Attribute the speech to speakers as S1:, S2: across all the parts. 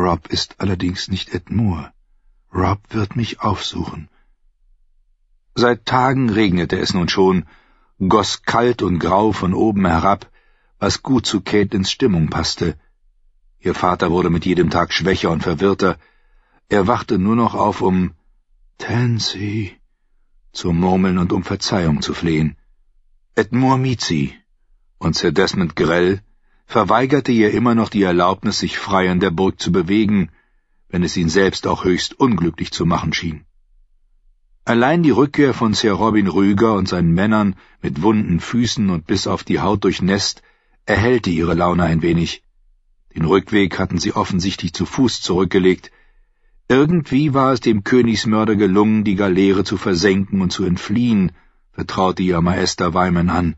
S1: Rob ist allerdings nicht Ed Moore. Rob wird mich aufsuchen. Seit Tagen regnete es nun schon, goss kalt und grau von oben herab, was gut zu Caitlins Stimmung passte. Ihr Vater wurde mit jedem Tag schwächer und verwirrter. Er wachte nur noch auf, um »Tansy« zu murmeln und um Verzeihung zu flehen. Ed Moore mied sie, und Sir Desmond Grell verweigerte ihr immer noch die Erlaubnis, sich frei an der Burg zu bewegen, wenn es ihn selbst auch höchst unglücklich zu machen schien. Allein die Rückkehr von Sir Robin Rüger und seinen Männern mit wunden Füßen und bis auf die Haut durchnässt, erhellte ihre Laune ein wenig. Den Rückweg hatten sie offensichtlich zu Fuß zurückgelegt. Irgendwie war es dem Königsmörder gelungen, die Galeere zu versenken und zu entfliehen, vertraute ihr Maester Wyman an.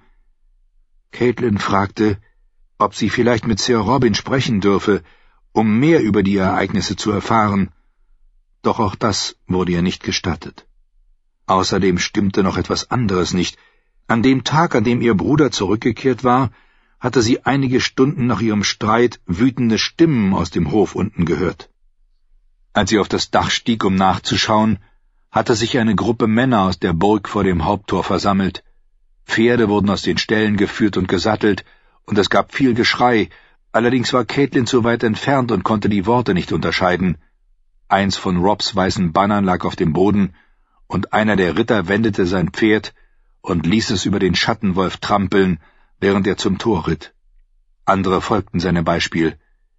S1: Caitlin fragte, ob sie vielleicht mit Sir Robin sprechen dürfe, um mehr über die Ereignisse zu erfahren. Doch auch das wurde ihr nicht gestattet. Außerdem stimmte noch etwas anderes nicht. An dem Tag, an dem ihr Bruder zurückgekehrt war, hatte sie einige Stunden nach ihrem Streit wütende Stimmen aus dem Hof unten gehört. Als sie auf das Dach stieg, um nachzuschauen, hatte sich eine Gruppe Männer aus der Burg vor dem Haupttor versammelt. Pferde wurden aus den Ställen geführt und gesattelt, und es gab viel Geschrei, allerdings war Caitlin zu weit entfernt und konnte die Worte nicht unterscheiden. Eins von Robs weißen Bannern lag auf dem Boden, und einer der Ritter wendete sein Pferd und ließ es über den Schattenwolf trampeln, während er zum Tor ritt. Andere folgten seinem Beispiel.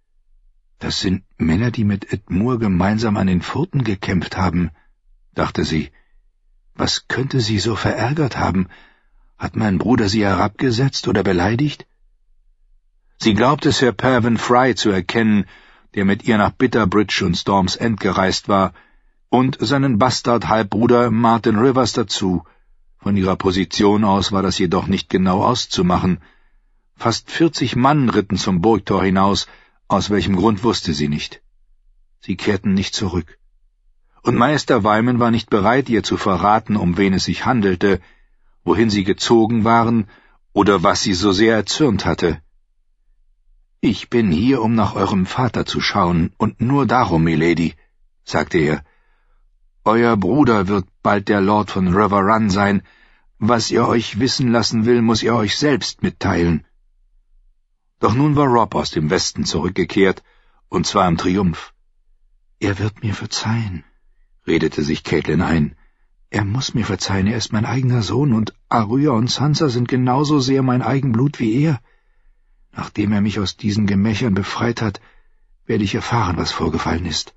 S1: »Das sind Männer, die mit Ed Moore gemeinsam an den Furten gekämpft haben«, dachte sie. »Was könnte sie so verärgert haben? Hat mein Bruder sie herabgesetzt oder beleidigt?« Sie glaubte Sir Pervin Fry zu erkennen, der mit ihr nach Bitterbridge und Storm's End gereist war, und seinen Bastard-Halbbruder Martin Rivers dazu. Von ihrer Position aus war das jedoch nicht genau auszumachen. Fast 40 Mann ritten zum Burgtor hinaus, aus welchem Grund wusste sie nicht. Sie kehrten nicht zurück. Und Meister Wyman war nicht bereit, ihr zu verraten, um wen es sich handelte, wohin sie gezogen waren oder was sie so sehr erzürnt hatte. »Ich bin hier, um nach eurem Vater zu schauen, und nur darum, Milady«, sagte er. »Euer Bruder wird bald der Lord von River Run sein. Was er euch wissen lassen will, muss er euch selbst mitteilen.« Doch nun war Rob aus dem Westen zurückgekehrt, und zwar im Triumph. »Er wird mir verzeihen«, redete sich Caitlin ein. »Er muss mir verzeihen, er ist mein eigener Sohn, und Arya und Sansa sind genauso sehr mein Eigenblut wie er. Nachdem er mich aus diesen Gemächern befreit hat, werde ich erfahren, was vorgefallen ist.«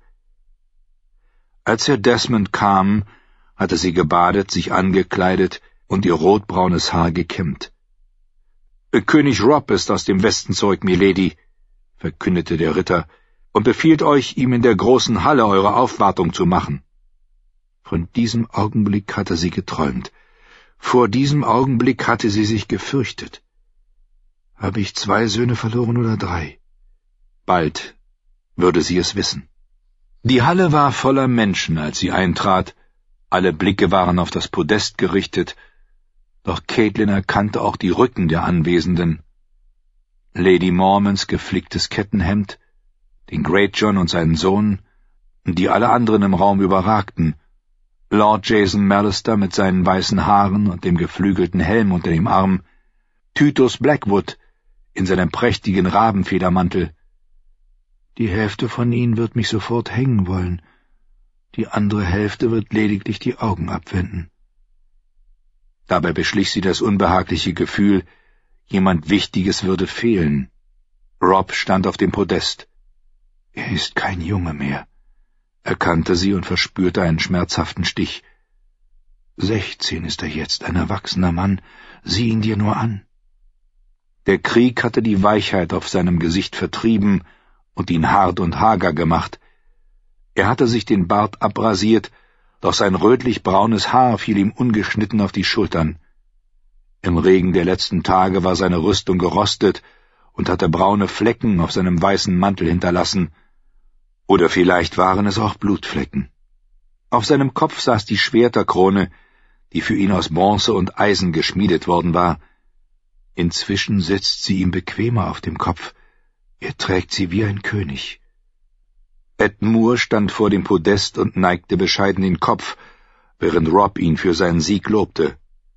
S1: Als Sir Desmond kam, hatte sie gebadet, sich angekleidet und ihr rotbraunes Haar gekämmt. »König Rob ist aus dem Westen zurück, Milady«, verkündete der Ritter, »und befiehlt euch, ihm in der großen Halle eure Aufwartung zu machen.« Von diesem Augenblick hatte sie geträumt. Vor diesem Augenblick hatte sie sich gefürchtet. Habe ich 2 Söhne verloren oder 3? Bald würde sie es wissen. Die Halle war voller Menschen, als sie eintrat. Alle Blicke waren auf das Podest gerichtet, doch Caitlin erkannte auch die Rücken der Anwesenden. Lady Mormonts geflicktes Kettenhemd, den Greatjohn und seinen Sohn, die alle anderen im Raum überragten, Lord Jason Mallister mit seinen weißen Haaren und dem geflügelten Helm unter dem Arm, Tytus Blackwood in seinem prächtigen Rabenfedermantel. Die Hälfte von ihnen wird mich sofort hängen wollen, die andere Hälfte wird lediglich die Augen abwenden. Dabei beschlich sie das unbehagliche Gefühl, jemand Wichtiges würde fehlen. Rob stand auf dem Podest. Er ist kein Junge mehr, erkannte sie und verspürte einen schmerzhaften Stich. 16 ist er jetzt, ein erwachsener Mann, sieh ihn dir nur an. Der Krieg hatte die Weichheit auf seinem Gesicht vertrieben und ihn hart und hager gemacht. Er hatte sich den Bart abrasiert, doch sein rötlich-braunes Haar fiel ihm ungeschnitten auf die Schultern. Im Regen der letzten Tage war seine Rüstung gerostet und hatte braune Flecken auf seinem weißen Mantel hinterlassen. Oder vielleicht waren es auch Blutflecken. Auf seinem Kopf saß die Schwerterkrone, die für ihn aus Bronze und Eisen geschmiedet worden war. Inzwischen sitzt sie ihm bequemer auf dem Kopf. Er trägt sie wie ein König. Moore stand vor dem Podest und neigte bescheiden den Kopf, während Rob ihn für seinen Sieg lobte.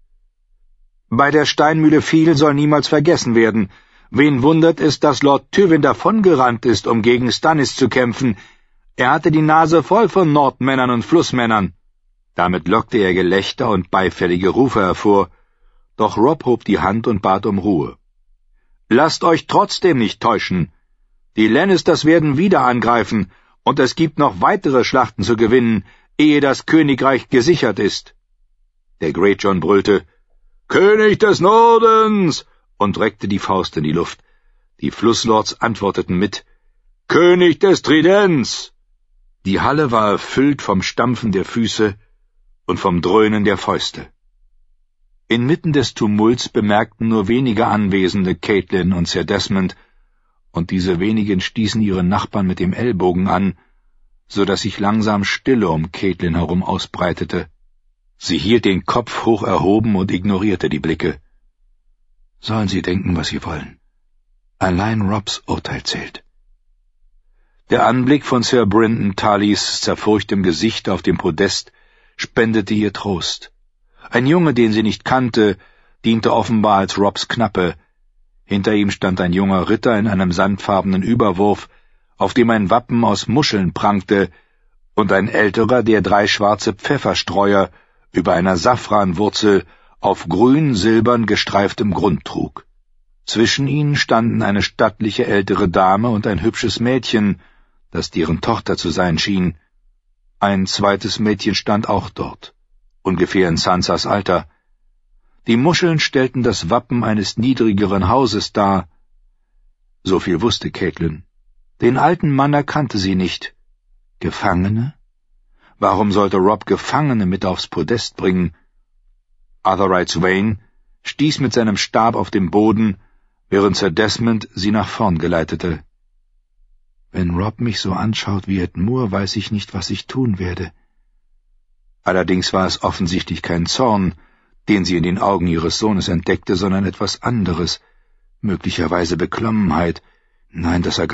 S1: »Bei der Steinmühle Fiel soll niemals vergessen werden. Wen wundert es, dass Lord Tywin davongerannt ist, um gegen Stannis zu kämpfen? Er hatte die Nase voll von Nordmännern und Flussmännern.« Damit lockte er Gelächter und beifällige Rufe hervor, doch Rob hob die Hand und bat um Ruhe. »Lasst euch trotzdem nicht täuschen. Die Lannisters werden wieder angreifen, und es gibt noch weitere Schlachten zu gewinnen, ehe das Königreich gesichert ist.« Der Greyjohn brüllte, »König des Nordens!« und reckte die Faust in die Luft. Die Flusslords antworteten mit, »König des Tridents!« Die Halle war erfüllt vom Stampfen der Füße und vom Dröhnen der Fäuste. Inmitten des Tumults bemerkten nur wenige Anwesende Catelyn und Sir Desmond, und diese wenigen stießen ihre Nachbarn mit dem Ellbogen an, so dass sich langsam Stille um Catelyn herum ausbreitete. Sie hielt den Kopf hoch erhoben und ignorierte die Blicke. Sollen sie denken, was sie wollen. Allein Robs Urteil zählt. Der Anblick von Sir Brynden Tullys zerfurchtem Gesicht auf dem Podest spendete ihr Trost. Ein Junge, den sie nicht kannte, diente offenbar als Robs Knappe. Hinter ihm stand ein junger Ritter in einem sandfarbenen Überwurf, auf dem ein Wappen aus Muscheln prangte, und ein älterer, der 3 schwarze Pfefferstreuer über einer Safranwurzel auf grün-silbern gestreiftem Grund trug. Zwischen ihnen standen eine stattliche ältere Dame und ein hübsches Mädchen, das deren Tochter zu sein schien. Ein zweites Mädchen stand auch dort, ungefähr in Sansas Alter. Die Muscheln stellten das Wappen eines niedrigeren Hauses dar. So viel wusste Catelyn. Den alten Mann erkannte sie nicht. Gefangene? Warum sollte Rob Gefangene mit aufs Podest bringen? Arthur Wrights Wain stieß mit seinem Stab auf den Boden, während Sir Desmond sie nach vorn geleitete. Wenn Rob mich so anschaut wie Ed Moore, weiß ich nicht, was ich tun werde. Allerdings war es offensichtlich kein Zorn, den sie in den Augen ihres Sohnes entdeckte, sondern etwas anderes, möglicherweise Beklommenheit. Nein, das